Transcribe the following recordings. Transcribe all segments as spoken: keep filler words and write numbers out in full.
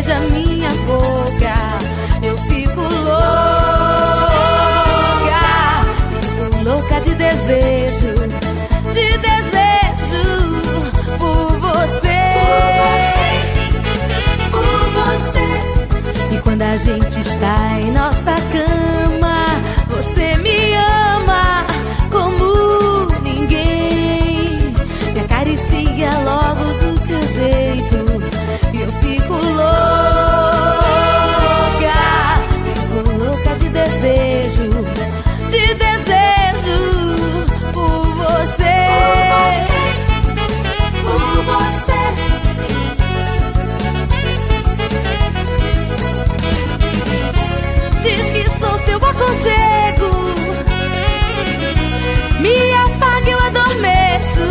beija minha boca, eu fico louca, fico louca de desejo, de desejo por você, por você. E quando a gente está em nossa cama, você me ama como ninguém, me acaricia logo do seu jeito e eu fico louca, fico louca de desejo, de desejo por você, por você. Diz que sou seu aconchego, me apaga, eu adormeço,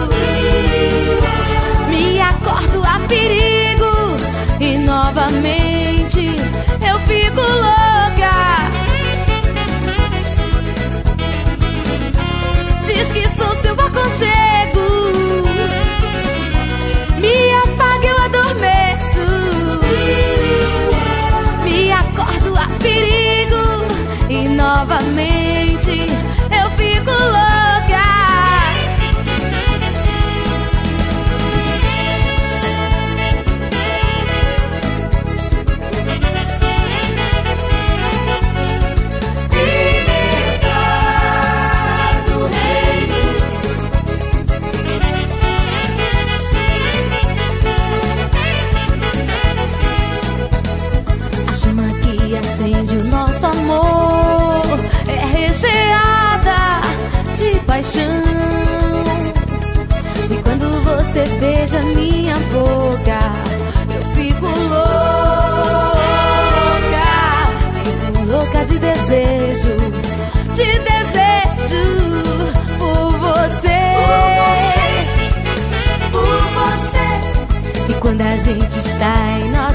me acordo a perigo e novamente eu fico louca. Diz que sou seu aconchego, me apaga, eu adormeço, me acordo a perigo e novamente eu fico louca. Acende o nosso amor, é recheada de paixão. E quando você beija minha boca, eu fico louca, fico louca de desejo, de desejo por você, por você, por você. E quando a gente está em nossa